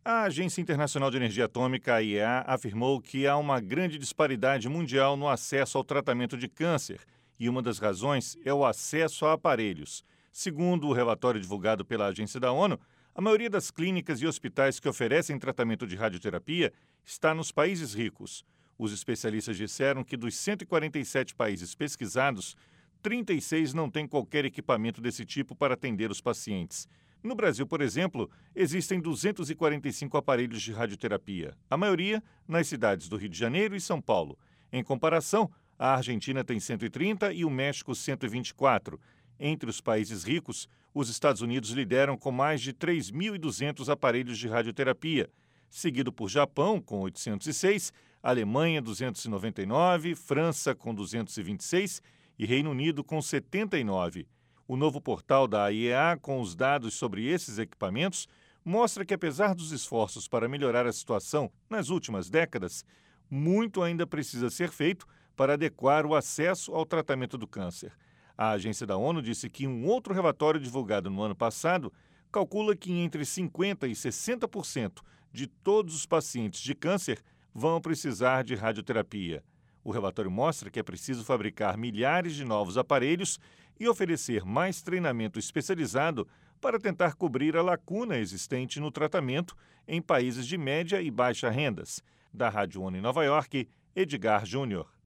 A Agência Internacional de Energia Atômica, a IEA, afirmou que há uma grande disparidade mundial no acesso ao tratamento de câncer, e uma das razões é o acesso a aparelhos. Segundo o relatório divulgado pela agência da ONU, a maioria das clínicas e hospitais que oferecem tratamento de radioterapia está nos países ricos. Os especialistas disseram que dos 147 países pesquisados, 36 não têm qualquer equipamento desse tipo para atender os pacientes. No Brasil, por exemplo, existem 245 aparelhos de radioterapia, a maioria nas cidades do Rio de Janeiro e São Paulo. Em comparação, a Argentina tem 130 e o México 124. Entre os países ricos, os Estados Unidos lideram com mais de 3.200 aparelhos de radioterapia, seguido por Japão, com 806, Alemanha, 299, França, com 226 e Reino Unido, com 79. O novo portal da IEA, com os dados sobre esses equipamentos, mostra que, apesar dos esforços para melhorar a situação nas últimas décadas, muito ainda precisa ser feito para adequar o acesso ao tratamento do câncer. A agência da ONU disse que um outro relatório divulgado no ano passado calcula que entre 50% e 60% de todos os pacientes de câncer vão precisar de radioterapia. O relatório mostra que é preciso fabricar milhares de novos aparelhos e oferecer mais treinamento especializado para tentar cobrir a lacuna existente no tratamento em países de média e baixa rendas. Da Rádio ONU em Nova York, Edgar Júnior.